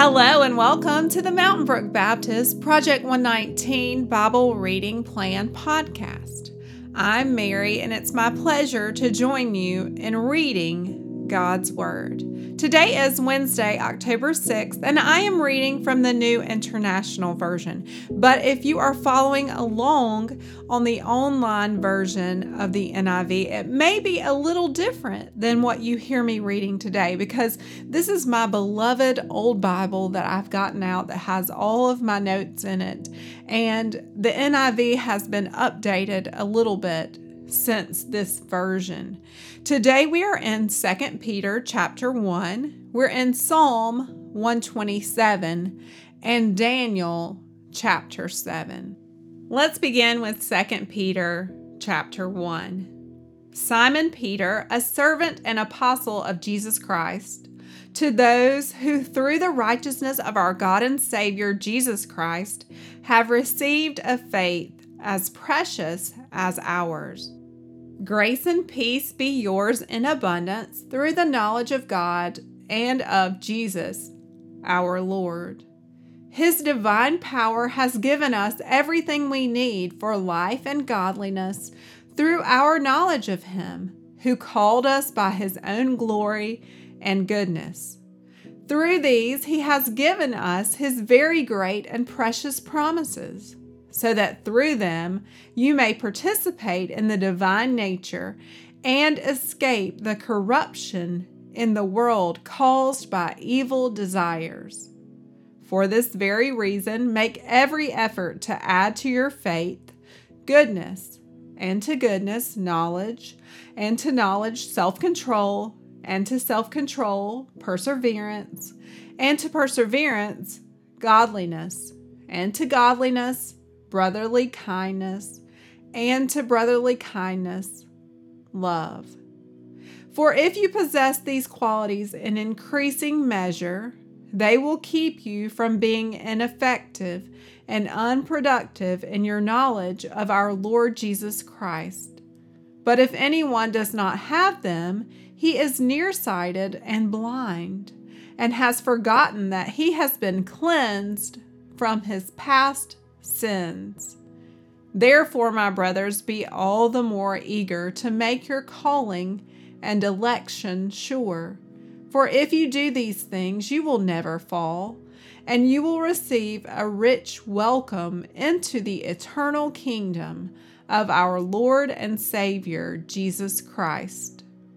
Hello and welcome to the Mountain Brook Baptist Project 119 Bible Reading Plan podcast. I'm Mary and it's my pleasure to join you in reading God's Word. Today is Wednesday, October 6th, and I am reading from the New International Version. But if you are following along on the online version of the NIV, it may be a little different than what you hear me reading today because this is my beloved old Bible that I've gotten out that has all of my notes in it. And the NIV has been updated a little bit since this version. Today we are in 2 Peter chapter 1. We're in Psalm 127 and Daniel chapter 7. Let's begin with 2 Peter chapter 1. Simon Peter, a servant and apostle of Jesus Christ, to those who through the righteousness of our God and Savior Jesus Christ have received a faith as precious as ours. Grace and peace be yours in abundance through the knowledge of God and of Jesus, our Lord. His divine power has given us everything we need for life and godliness through our knowledge of Him, who called us by His own glory and goodness. Through these, He has given us His very great and precious promises, so that through them you may participate in the divine nature and escape the corruption in the world caused by evil desires. For this very reason, make every effort to add to your faith goodness, and to goodness knowledge, and to knowledge self-control, and to self-control perseverance, and to perseverance godliness, and to godliness brotherly kindness, and to brotherly kindness love. For if you possess these qualities in increasing measure, they will keep you from being ineffective and unproductive in your knowledge of our Lord Jesus Christ. But if anyone does not have them, he is nearsighted and blind, and has forgotten that he has been cleansed from his past sins. Therefore, my brothers, be all the more eager to make your calling and election sure. For if you do these things, you will never fall, and you will receive a rich welcome into the eternal kingdom of our Lord and Savior, Jesus Christ.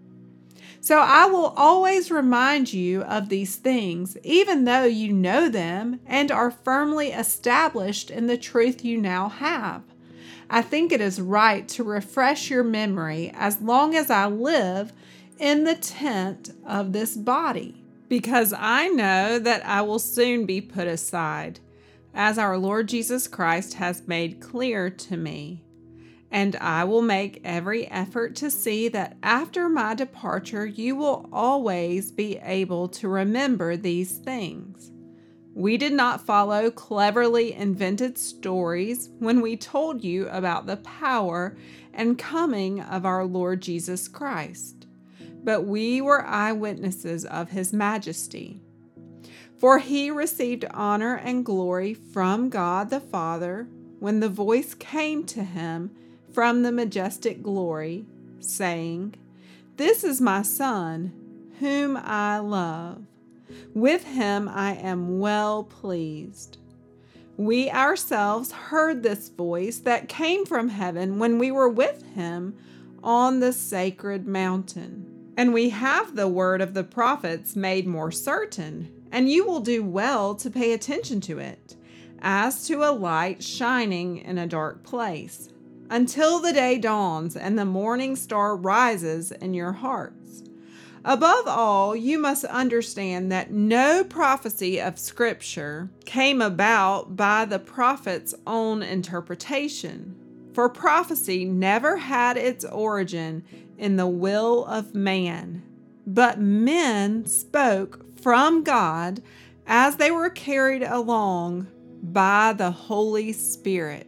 So I will always remind you of these things, even though you know them and are firmly established in the truth you now have. I think it is right to refresh your memory as long as I live in the tent of this body, because I know that I will soon be put aside, as our Lord Jesus Christ has made clear to me. And I will make every effort to see that after my departure you will always be able to remember these things. We did not follow cleverly invented stories when we told you about the power and coming of our Lord Jesus Christ, but we were eyewitnesses of His majesty. For He received honor and glory from God the Father when the voice came to Him from the majestic glory, saying, "This is my Son, whom I love. With Him I am well pleased." We ourselves heard this voice that came from heaven when we were with Him on the sacred mountain. And we have the word of the prophets made more certain, and you will do well to pay attention to it, as to a light shining in a dark place, until the day dawns and the morning star rises in your hearts. Above all, you must understand that no prophecy of Scripture came about by the prophet's own interpretation. For prophecy never had its origin in the will of man, but men spoke from God as they were carried along by the Holy Spirit.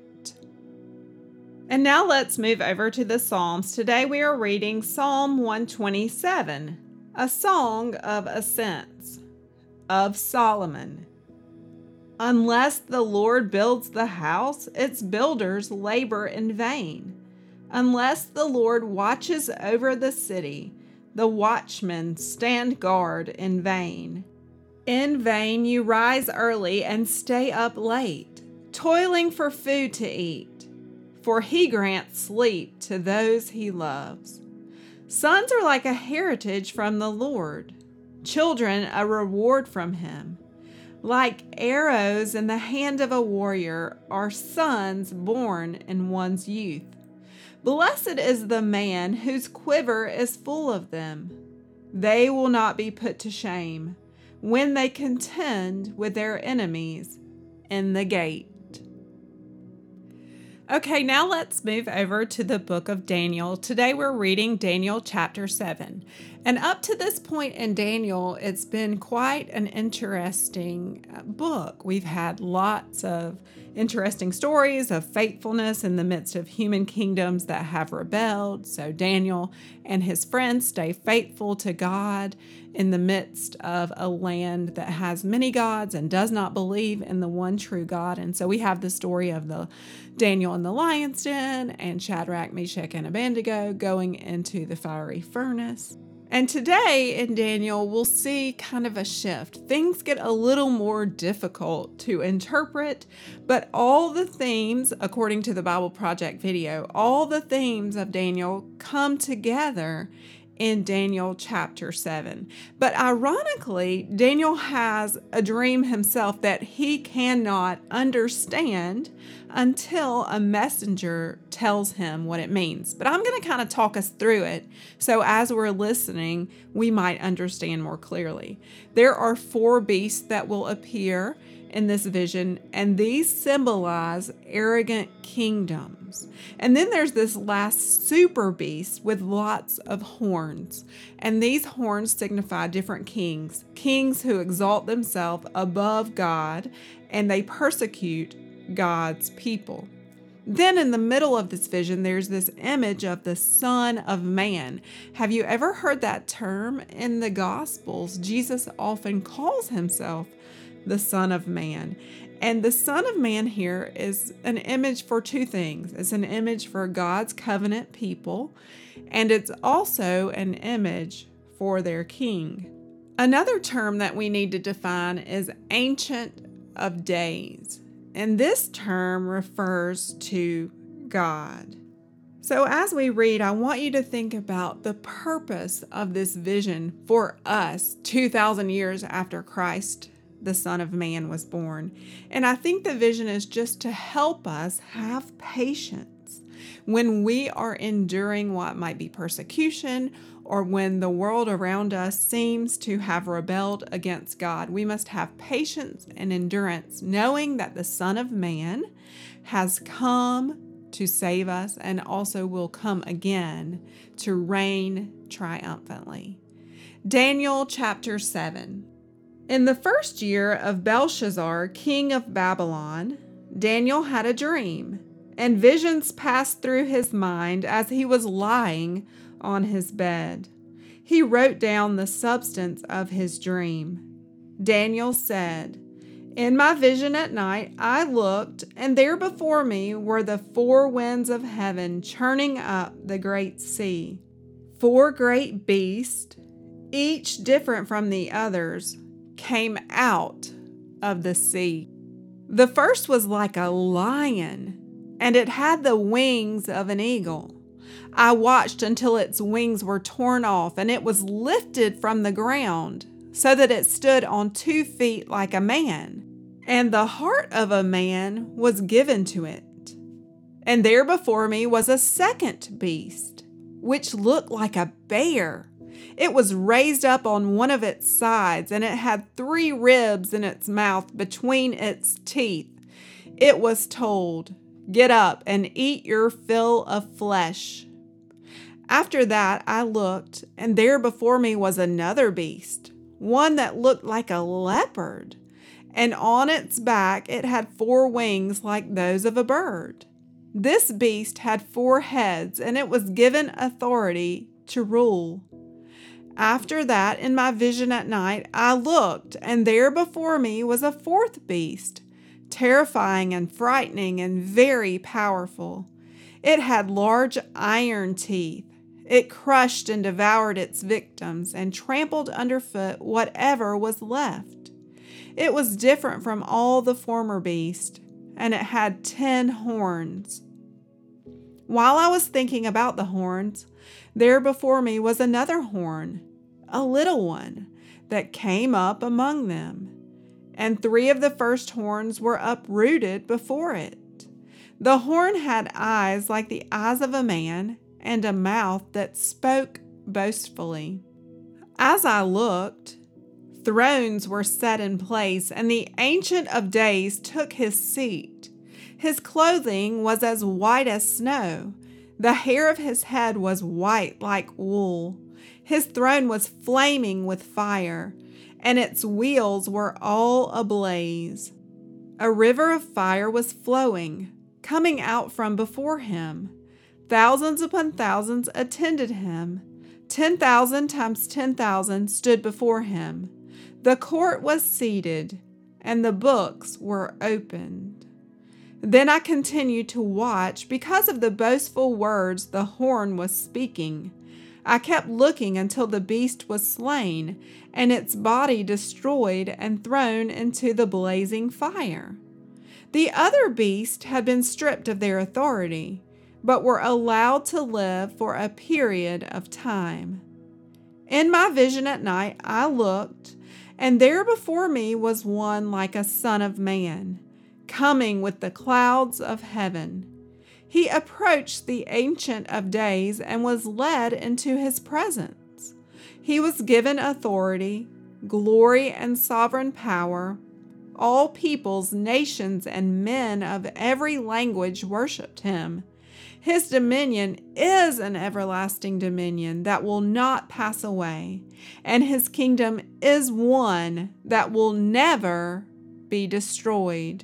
And now let's move over to the Psalms. Today we are reading Psalm 127, a song of ascents. of Solomon. Unless the Lord builds the house, its builders labor in vain. Unless the Lord watches over the city, the watchmen stand guard in vain. In vain you rise early and stay up late, toiling for food to eat, for he grants sleep to those he loves. Sons are like a heritage from the Lord, children a reward from him. Like arrows in the hand of a warrior are sons born in one's youth. Blessed is the man whose quiver is full of them. They will not be put to shame when they contend with their enemies in the gate. Okay, now let's move over to the book of Daniel. Today we're reading Daniel chapter 7. And up to this point in Daniel, it's been quite an interesting book. We've had lots of interesting stories of faithfulness in the midst of human kingdoms that have rebelled. So Daniel and his friends stay faithful to God in the midst of a land that has many gods and does not believe in the one true God. And so we have the story of the Daniel in the lion's den and Shadrach, Meshach, and Abednego going into the fiery furnace. And today in Daniel, we'll see kind of a shift. Things get a little more difficult to interpret, but all the themes, according to the Bible Project video, all the themes of Daniel come together in Daniel chapter 7. But ironically, Daniel has a dream himself that he cannot understand until a messenger tells him what it means. But I'm going to kind of talk us through it, so as we're listening, we might understand more clearly. There are 4 beasts that will appear in this vision, and these symbolize arrogant kingdoms. And then there's this last super beast with lots of horns, and these horns signify different kings who exalt themselves above God, and they persecute God's people. Then in the middle of this vision, there's this image of the Son of Man. Have you ever heard that term? In the Gospels, Jesus often calls himself the Son of Man. And the Son of Man here is an image for 2 things. It's an image for God's covenant people, and it's also an image for their king. Another term that we need to define is Ancient of Days, and this term refers to God. So as we read, I want you to think about the purpose of this vision for us 2,000 years after Christ, the Son of Man, was born. And I think the vision is just to help us have patience when we are enduring what might be persecution, or when the world around us seems to have rebelled against God. We must have patience and endurance, knowing that the Son of Man has come to save us and also will come again to reign triumphantly. Daniel chapter 7. In the first year of Belshazzar, king of Babylon, Daniel had a dream, and visions passed through his mind as he was lying on his bed. He wrote down the substance of his dream. Daniel said, "In my vision at night I looked, and there before me were the 4 winds of heaven churning up the great sea. 4 great beasts, each different from the others, came out of the sea. The first was like a lion, and it had the wings of an eagle. I watched until its wings were torn off, and it was lifted from the ground so that it stood on 2 feet like a man, and the heart of a man was given to it. And there before me was a second beast, which looked like a bear. It was raised up on one of its sides, and it had 3 ribs in its mouth between its teeth. It was told, 'Get up and eat your fill of flesh.' After that I looked, and there before me was another beast, one that looked like a leopard, and on its back it had 4 wings like those of a bird. This beast had 4 heads, and it was given authority to rule. After that, in my vision at night, I looked, and there before me was a fourth beast, terrifying and frightening and very powerful. It had large iron teeth. It crushed and devoured its victims and trampled underfoot whatever was left. It was different from all the former beasts, and it had 10 horns. While I was thinking about the horns, there before me was another horn, a little one, that came up among them, and 3 of the first horns were uprooted before it. The horn had eyes like the eyes of a man, and a mouth that spoke boastfully. As I looked, thrones were set in place, and the Ancient of Days took his seat. His clothing was as white as snow. The hair of his head was white like wool. His throne was flaming with fire, and its wheels were all ablaze. A river of fire was flowing, coming out from before him. Thousands upon thousands attended him. 10,000 times 10,000 stood before him. The court was seated, and the books were opened. Then I continued to watch because of the boastful words the horn was speaking. I kept looking until the beast was slain, and its body destroyed and thrown into the blazing fire. The other beasts had been stripped of their authority, but were allowed to live for a period of time. In my vision at night, I looked, and there before me was one like a son of man, coming with the clouds of heaven. He approached the Ancient of Days and was led into his presence. He was given authority, glory, and sovereign power. All peoples, nations, and men of every language worshipped him. His dominion is an everlasting dominion that will not pass away, and his kingdom is one that will never be destroyed.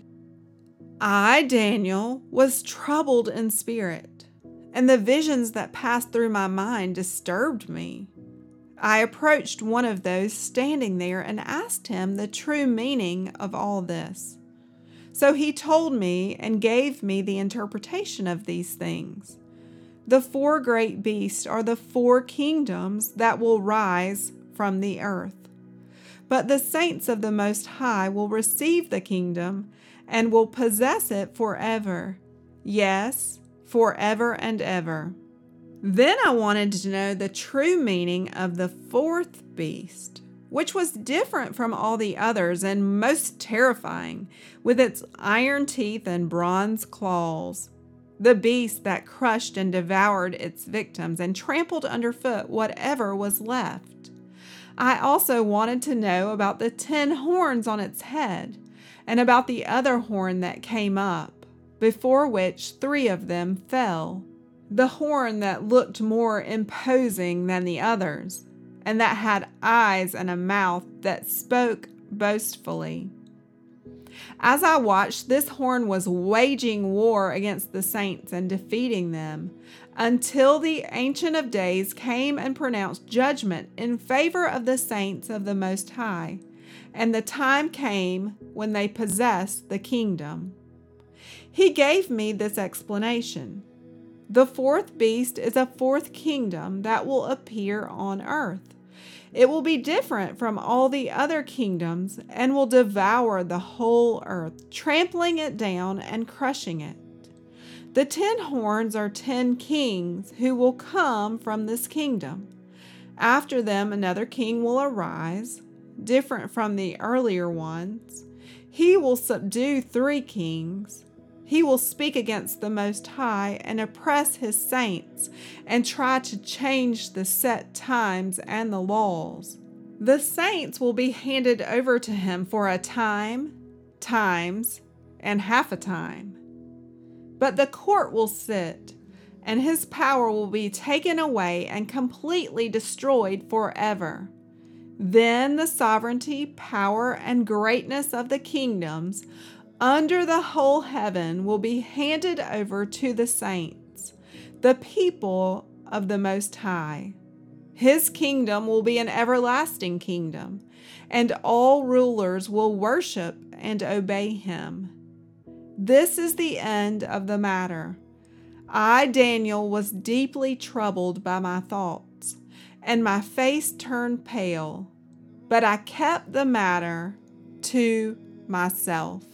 I, Daniel, was troubled in spirit, and the visions that passed through my mind disturbed me. I approached one of those standing there and asked him the true meaning of all this. So he told me and gave me the interpretation of these things. The 4 great beasts are the 4 kingdoms that will rise from the earth. But the saints of the Most High will receive the kingdom and will possess it forever. Yes, forever and ever. Then I wanted to know the true meaning of the 4th beast, which was different from all the others and most terrifying, with its iron teeth and bronze claws. The beast that crushed and devoured its victims and trampled underfoot whatever was left. I also wanted to know about the 10 horns on its head, and about the other horn that came up, before which 3 of them fell. The horn that looked more imposing than the others, and that had eyes and a mouth that spoke boastfully. As I watched, this horn was waging war against the saints and defeating them, until the Ancient of Days came and pronounced judgment in favor of the saints of the Most High, and the time came when they possessed the kingdom. He gave me this explanation. The 4th beast is a 4th kingdom that will appear on earth. It will be different from all the other kingdoms and will devour the whole earth, trampling it down and crushing it. The 10 horns are 10 kings who will come from this kingdom. After them, another king will arise, different from the earlier ones. He will subdue 3 kings. He will speak against the Most High and oppress his saints and try to change the set times and the laws. The saints will be handed over to him for a time, times, and half a time. But the court will sit, and his power will be taken away and completely destroyed forever. Then the sovereignty, power, and greatness of the kingdoms under the whole heaven will be handed over to the saints, the people of the Most High. His kingdom will be an everlasting kingdom, and all rulers will worship and obey him. This is the end of the matter. I, Daniel, was deeply troubled by my thoughts, and my face turned pale, but I kept the matter to myself.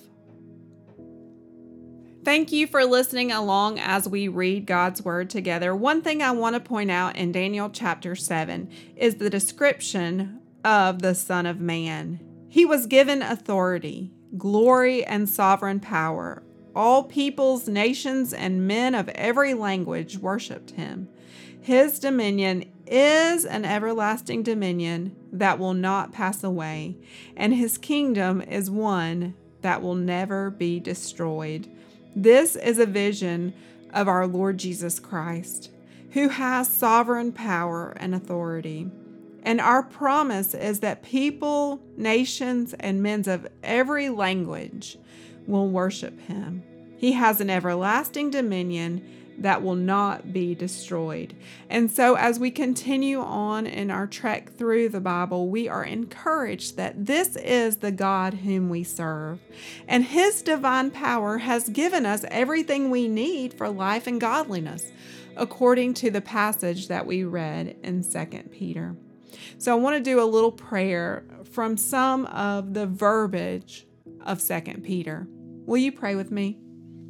Thank you for listening along as we read God's Word together. One thing I want to point out in Daniel chapter 7 is the description of the Son of Man. He was given authority, glory, and sovereign power. All peoples, nations, and men of every language worshiped him. His dominion is an everlasting dominion that will not pass away, and his kingdom is one that will never be destroyed. This is a vision of our Lord Jesus Christ, who has sovereign power and authority. And our promise is that people, nations, and men of every language will worship him. He has an everlasting dominion that will not be destroyed. And so as we continue on in our trek through the Bible, we are encouraged that this is the God whom we serve. And his divine power has given us everything we need for life and godliness, according to the passage that we read in 2 Peter. So I want to do a little prayer from some of the verbiage of 2 Peter. Will you pray with me?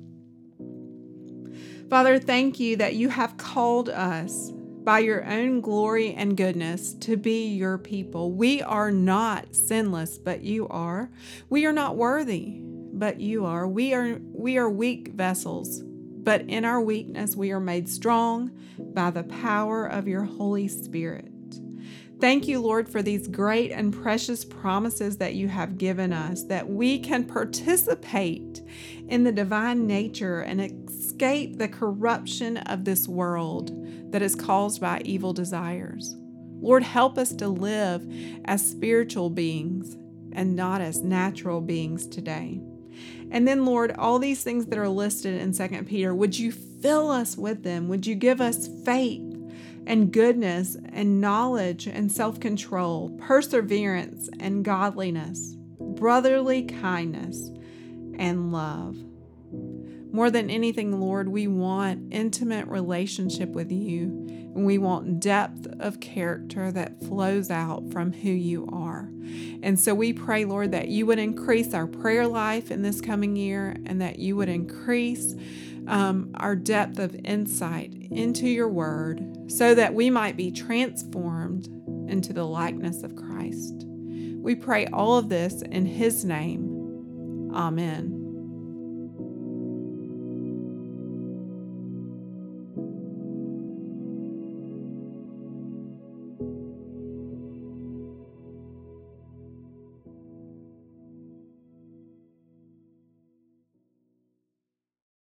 Father, thank you that you have called us by your own glory and goodness to be your people. We are not sinless, but you are. We are not worthy, but you are. We are weak vessels, but in our weakness we are made strong by the power of your Holy Spirit. Thank you, Lord, for these great and precious promises that you have given us, that we can participate in the divine nature and escape the corruption of this world that is caused by evil desires. Lord, help us to live as spiritual beings and not as natural beings today. And then, Lord, all these things that are listed in 2 Peter, would you fill us with them? Would you give us faith and goodness and knowledge and self-control, perseverance and godliness, brotherly kindness and love? More than anything, Lord, we want intimate relationship with you, and we want depth of character that flows out from who you are. And so we pray, Lord, that you would increase our prayer life in this coming year, and that you would increase our depth of insight into your word, so that we might be transformed into the likeness of Christ. We pray all of this in his name. Amen.